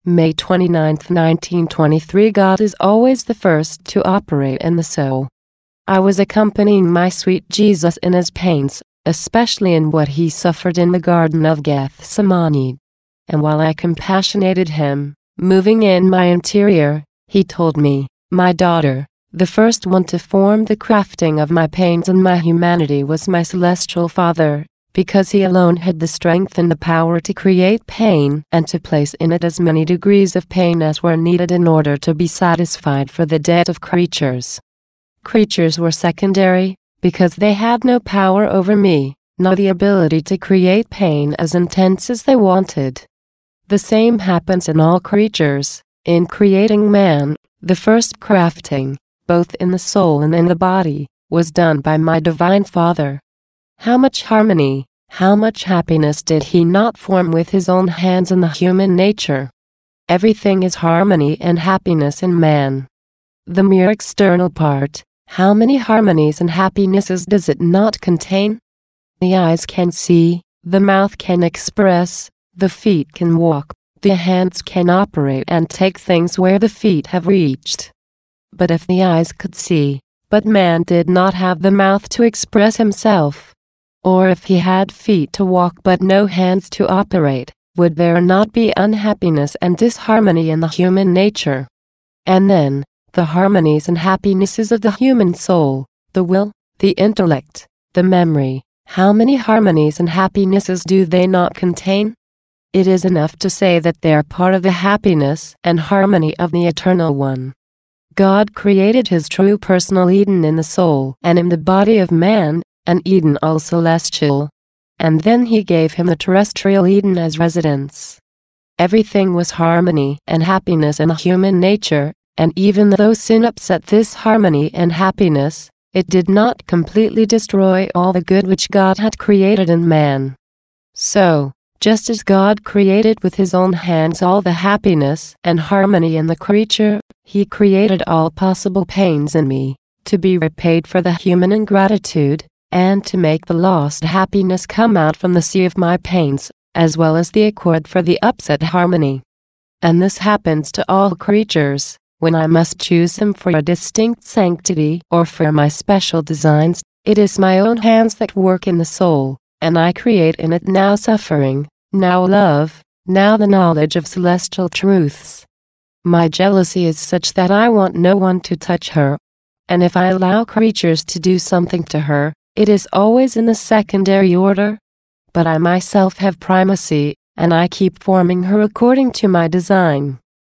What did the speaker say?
May 29, 1923. God is always the first to operate in the soul. I was accompanying my sweet Jesus in his pains, especially in what he suffered in the Garden of Gethsemane. And while I compassionated him, moving in my interior, he told me, "My daughter, the first one to form the crafting of my pains and my humanity was my celestial Father, because he alone had the strength and the power to create pain and to place in it as many degrees of pain as were needed in order to be satisfied for the debt of creatures. Creatures were secondary, because they had no power over me, nor the ability to create pain as intense as they wanted. The same happens in all creatures. In creating man, the first crafting, both in the soul and in the body, was done by my Divine Father. How much harmony, how much happiness did he not form with his own hands in the human nature? Everything is harmony and happiness in man. The mere external part, how many harmonies and happinesses does it not contain? The eyes can see, the mouth can express, the feet can walk, the hands can operate and take things where the feet have reached. But if the eyes could see, but man did not have the mouth to express himself, or if he had feet to walk but no hands to operate, would there not be unhappiness and disharmony in the human nature? And then, the harmonies and happinesses of the human soul, the will, the intellect, the memory, how many harmonies and happinesses do they not contain? It is enough to say that they are part of the happiness and harmony of the Eternal One. God created his true personal Eden in the soul and in the body of man, an Eden all celestial. And then he gave him a terrestrial Eden as residence. Everything was harmony and happiness in the human nature, and even though sin upset this harmony and happiness, it did not completely destroy all the good which God had created in man. So, just as God created with his own hands all the happiness and harmony in the creature, he created all possible pains in me, to be repaid for the human ingratitude, and to make the lost happiness come out from the sea of my pains, as well as the accord for the upset harmony. And this happens to all creatures, when I must choose them for a distinct sanctity or for my special designs. It is my own hands that work in the soul, and I create in it now suffering, now love, now the knowledge of celestial truths. My jealousy is such that I want no one to touch her, and if I allow creatures to do something to her, it is always in the secondary order. But I myself have primacy, and I keep forming her according to my design.